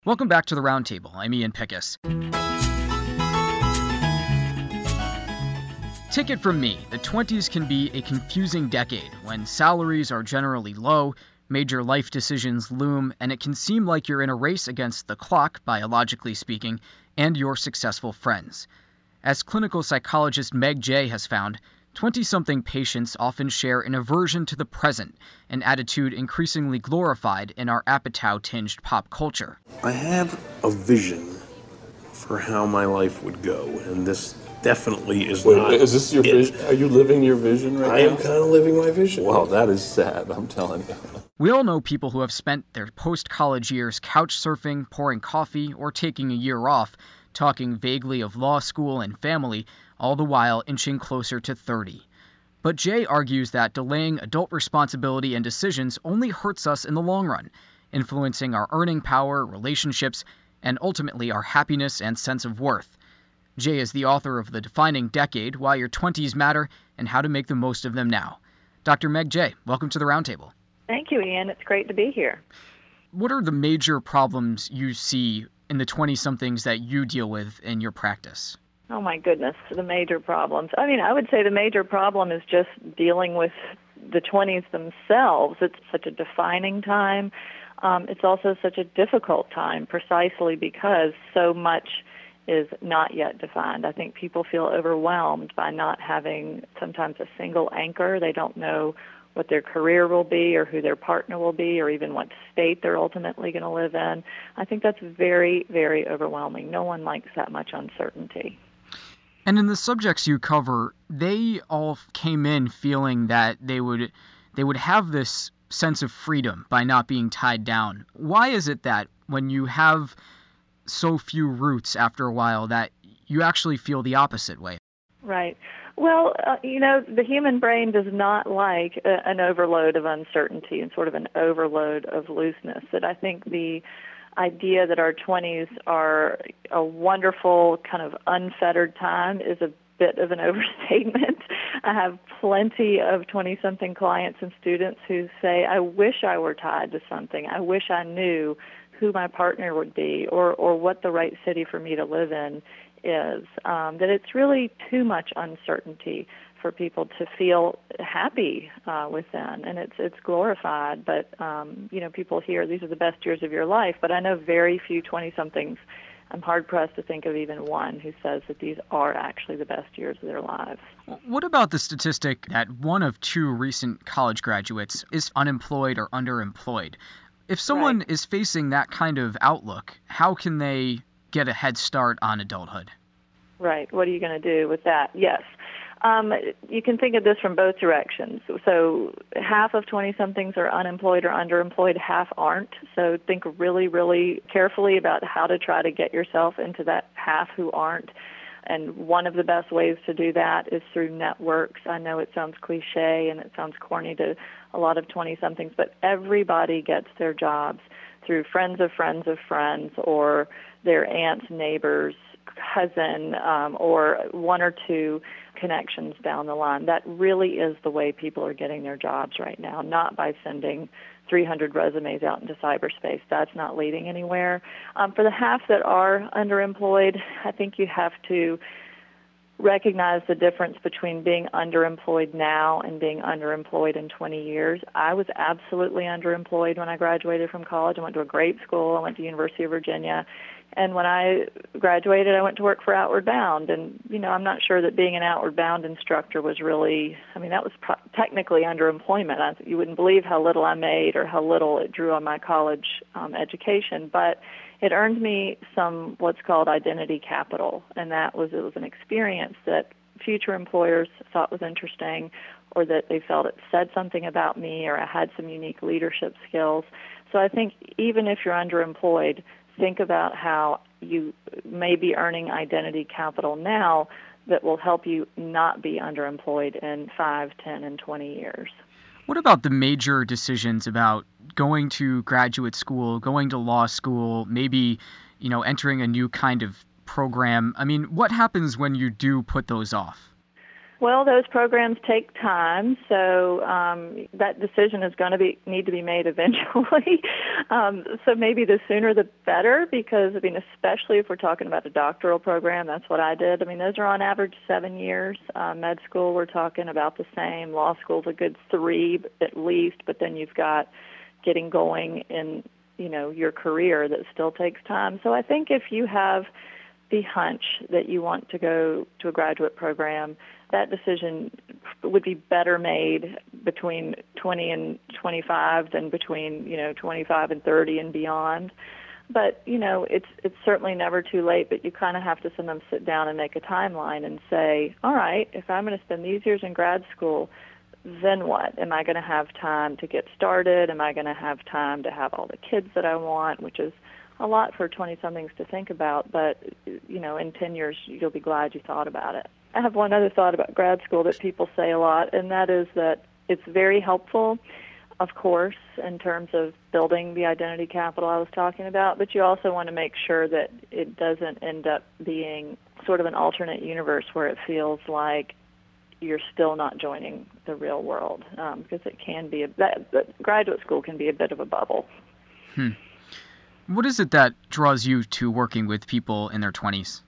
Welcome back to the Roundtable. I'm Ian Pickus. Take it from me, the 20s can be a confusing decade when salaries are generally low, major life decisions loom, and it can seem like you're in a race against the clock, biologically speaking, and your successful friends. As clinical psychologist Meg Jay has found, 20-something patients often share an aversion to the present, an attitude increasingly glorified in our Apatow-tinged pop culture. I have a vision for how my life would go, and this definitely is not... Is this your vision? Are you living your vision right now? I am kind of living my vision. Well, that is sad, I'm telling you. We all know people who have spent their post-college years couch surfing, pouring coffee, or taking a year off, talking vaguely of law school and family, all the while inching closer to 30. But Jay argues that delaying adult responsibility and decisions only hurts us in the long run, influencing our earning power, relationships, and ultimately our happiness and sense of worth. Jay is the author of The Defining Decade, Why Your 20s Matter, and How to Make the Most of Them Now. Dr. Meg Jay, welcome to the Roundtable. Thank you, Ian. It's great to be here. What are the major problems you see in the 20-somethings that you deal with in your practice? Oh, my goodness, the major problems. I would say the major problem is just dealing with the 20s themselves. It's such a defining time. It's also such a difficult time precisely because so much is not yet defined. I think people feel overwhelmed by not having sometimes a single anchor. They don't know what their career will be or who their partner will be or even what state they're ultimately going to live in. I think that's very, very overwhelming. No one likes that much uncertainty. And in the subjects you cover, they all came in feeling that they would have this sense of freedom by not being tied down. Why is it that when you have so few roots after a while that you actually feel the opposite way? Right. Well, the human brain does not like an overload of uncertainty and sort of an overload of looseness. That I think the idea that our 20s are a wonderful kind of unfettered time is a bit of an overstatement. I have plenty of 20-something clients and students who say, I wish I were tied to something. I wish I knew who my partner would be or what the right city for me to live in is. That it's really too much uncertainty for people to feel happy within, and it's glorified. But people hear these are the best years of your life. But I know very few 20-somethings. I'm hard-pressed to think of even one who says that these are actually the best years of their lives. What about the statistic that 1 of 2 recent college graduates is unemployed or underemployed? If someone is facing that kind of outlook, how can they get a head start on adulthood? Right. What are you going to do with that? Yes. You can think of this from both directions. So half of 20-somethings are unemployed or underemployed, half aren't. So think really, really carefully about how to try to get yourself into that half who aren't. And one of the best ways to do that is through networks. I know it sounds cliche and it sounds corny to a lot of 20-somethings, but everybody gets their jobs through friends of friends of friends or their aunts, neighbors, cousin, or 1 or 2 connections down the line. That really is the way people are getting their jobs right now, not by sending 300 resumes out into cyberspace. That's not leading anywhere. For the half that are underemployed, I think you have to recognize the difference between being underemployed now and being underemployed in 20 years. I was absolutely underemployed when I graduated from college. I went to a great school. I went to University of Virginia. And when I graduated, I went to work for Outward Bound. And, I'm not sure that being an Outward Bound instructor was really, that was technically underemployment. You wouldn't believe how little I made or how little it drew on my college education. But it earned me some what's called identity capital. And it was an experience that future employers thought was interesting or that they felt it said something about me or I had some unique leadership skills. So I think even if you're underemployed, think about how you may be earning identity capital now that will help you not be underemployed in 5, 10, and 20 years. What about the major decisions about going to graduate school, going to law school, maybe, entering a new kind of program? What happens when you do put those off? Well, those programs take time, so that decision is going to need to be made eventually. So maybe the sooner the better, because especially if we're talking about a doctoral program, that's what I did. Those are on average 7 years. Med school, we're talking about the same. Law school's a good 3 at least, but then you've got getting going in your career that still takes time. So I think if you have the hunch that you want to go to a graduate program, that decision would be better made between 20 and 25 than between 25 and 30 and beyond. But it's certainly never too late. But you kind of have to sometimes sit down and make a timeline and say, all right, if I'm going to spend these years in grad school, then what? Am I going to have time to get started? Am I going to have time to have all the kids that I want, which is a lot for 20-somethings to think about, but, in 10 years, you'll be glad you thought about it. I have one other thought about grad school that people say a lot, and that is that it's very helpful, of course, in terms of building the identity capital I was talking about, but you also want to make sure that it doesn't end up being sort of an alternate universe where it feels like you're still not joining the real world, because it can be graduate school can be a bit of a bubble. What is it that draws you to working with people in their 20s?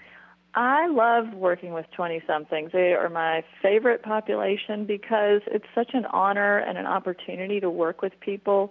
I love working with 20-somethings. They are my favorite population because it's such an honor and an opportunity to work with people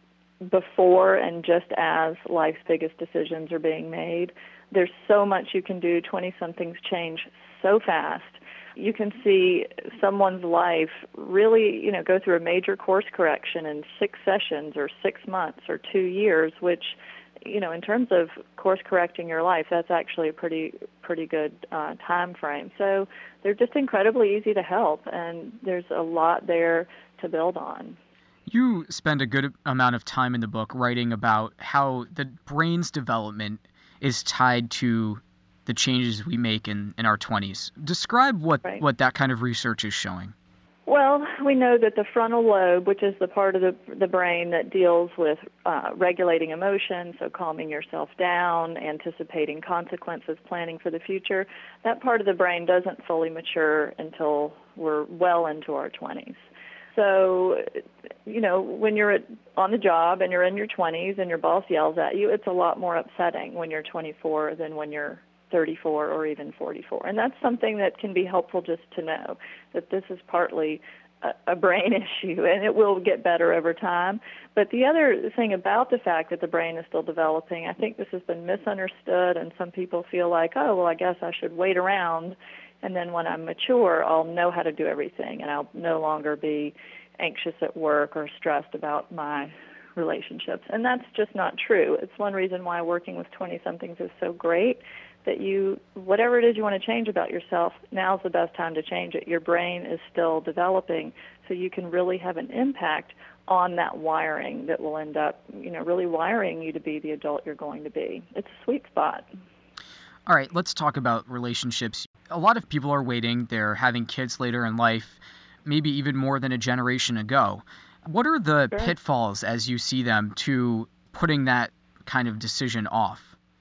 before and just as life's biggest decisions are being made. There's so much you can do. 20-somethings change so fast. You can see someone's life really, go through a major course correction in 6 sessions or 6 months or 2 years, which, in terms of course correcting your life, that's actually a pretty good time frame. So they're just incredibly easy to help, and there's a lot there to build on. You spend a good amount of time in the book writing about how the brain's development is tied to the changes we make in our 20s. Describe what that kind of research is showing. Well, we know that the frontal lobe, which is the part of the brain that deals with regulating emotions, so calming yourself down, anticipating consequences, planning for the future, that part of the brain doesn't fully mature until we're well into our 20s. So, when you're on the job and you're in your 20s and your boss yells at you, it's a lot more upsetting when you're 24 than when you're 34 or even 44. And that's something that can be helpful just to know, that this is partly a brain issue, and it will get better over time. But the other thing about the fact that the brain is still developing, I think this has been misunderstood, and some people feel like, oh, well, I guess I should wait around, and then when I'm mature, I'll know how to do everything, and I'll no longer be anxious at work or stressed about my relationships. And that's just not true. It's one reason why working with 20-somethings is so great, that whatever it is you want to change about yourself, now's the best time to change it. Your brain is still developing, so you can really have an impact on that wiring that will end up, really wiring you to be the adult you're going to be. It's a sweet spot. All right, let's talk about relationships. A lot of people are waiting. They're having kids later in life, maybe even more than a generation ago. What are the pitfalls, as you see them, to putting that kind of decision off?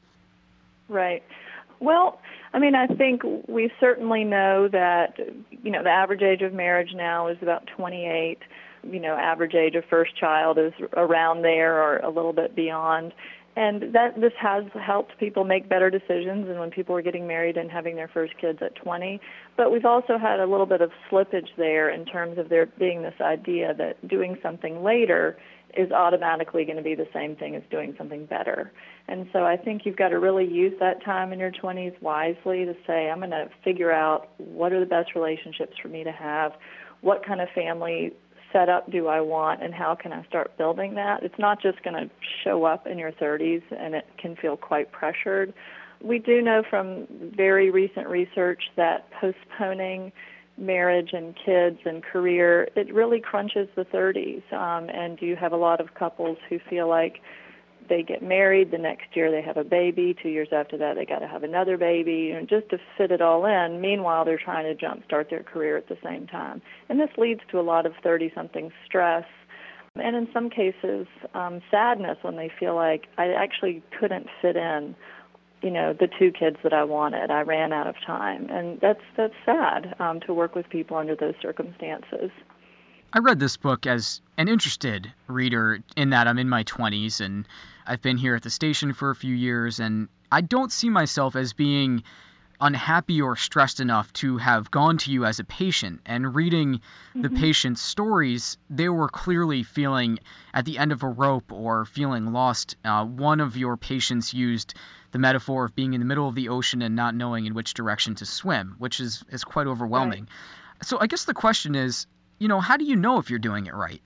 Right. Well, I think we certainly know that, the average age of marriage now is about 28. Average age of first child is around there or a little bit beyond. And this has helped people make better decisions and when people are getting married and having their first kids at 20. But we've also had a little bit of slippage there in terms of there being this idea that doing something later is automatically going to be the same thing as doing something better. And so I think you've got to really use that time in your 20s wisely to say, I'm going to figure out what are the best relationships for me to have, what kind of family setup do I want, and how can I start building that? It's not just going to show up in your 30s, and it can feel quite pressured. We do know from very recent research that postponing marriage and kids and career, it really crunches the 30s. And you have a lot of couples who feel like they get married, the next year they have a baby, 2 years after that they got to have another baby, just to fit it all in. Meanwhile, they're trying to jumpstart their career at the same time. And this leads to a lot of 30-something stress and in some cases sadness when they feel like I actually couldn't fit in the 2 kids that I wanted. I ran out of time, and that's sad to work with people under those circumstances. I read this book as an interested reader in that I'm in my 20s and I've been here at the station for a few years, and I don't see myself as being unhappy or stressed enough to have gone to you as a patient. And reading the patient's stories, they were clearly feeling at the end of a rope or feeling lost. One of your patients used the metaphor of being in the middle of the ocean and not knowing in which direction to swim, which is quite overwhelming. Right. So I guess the question is, how do you know if you're doing it right?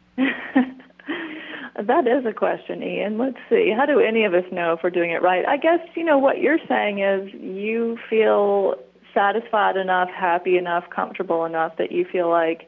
That is a question, Ian. Let's see. How do any of us know if we're doing it right? I guess, what you're saying is you feel satisfied enough, happy enough, comfortable enough that you feel like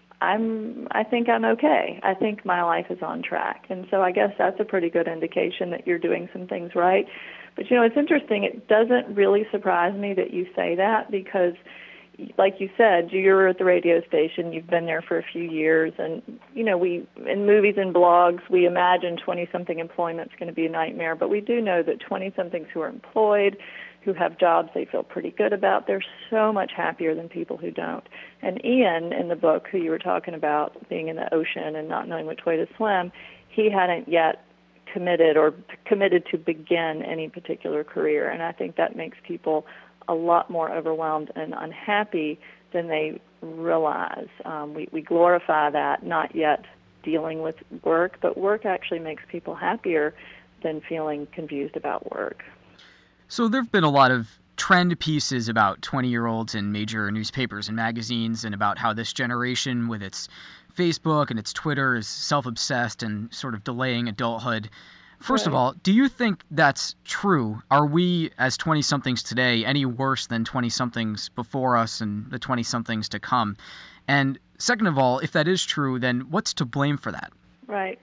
I think I'm okay. I think my life is on track. And so I guess that's a pretty good indication that you're doing some things right. But, it's interesting. It doesn't really surprise me that you say that because, like you said, you're at the radio station, you've been there for a few years, and, we, in movies and blogs, we imagine 20-something employment's going to be a nightmare, but we do know that 20-somethings who are employed, who have jobs they feel pretty good about, they're so much happier than people who don't. And Ian, in the book, who you were talking about being in the ocean and not knowing which way to swim, he hadn't yet committed to begin any particular career, and I think that makes people a lot more overwhelmed and unhappy than they realize. We glorify that, not yet dealing with work, but work actually makes people happier than feeling confused about work. So there have been a lot of trend pieces about 20-year-olds in major newspapers and magazines and about how this generation with its Facebook and its Twitter is self-obsessed and sort of delaying adulthood. First of all, do you think that's true? Are we, as 20-somethings today, any worse than 20-somethings before us and the 20-somethings to come? And second of all, if that is true, then what's to blame for that? Right.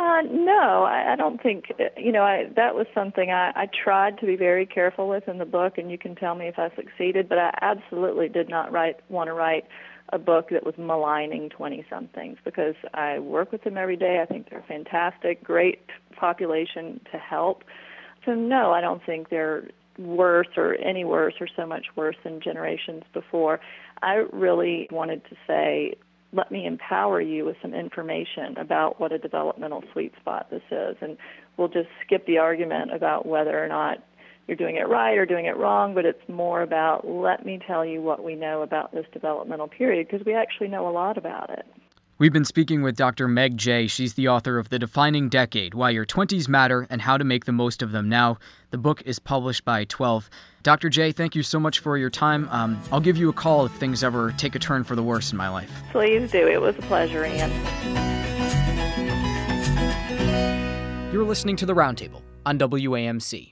No, I don't think, that was something I tried to be very careful with in the book, and you can tell me if I succeeded, but I absolutely did not want to write a book that was maligning 20-somethings because I work with them every day. I think they're fantastic, great population to help. So no, I don't think they're worse or any worse or so much worse than generations before. I really wanted to say, let me empower you with some information about what a developmental sweet spot this is, and we'll just skip the argument about whether or not you're doing it right or doing it wrong, but it's more about let me tell you what we know about this developmental period because we actually know a lot about it. We've been speaking with Dr. Meg Jay. She's the author of The Defining Decade, Why Your 20s Matter and How to Make the Most of Them Now. The book is published by 12. Dr. Jay, thank you so much for your time. I'll give you a call if things ever take a turn for the worse in my life. Please do. It was a pleasure, Ian. You're listening to The Roundtable on WAMC.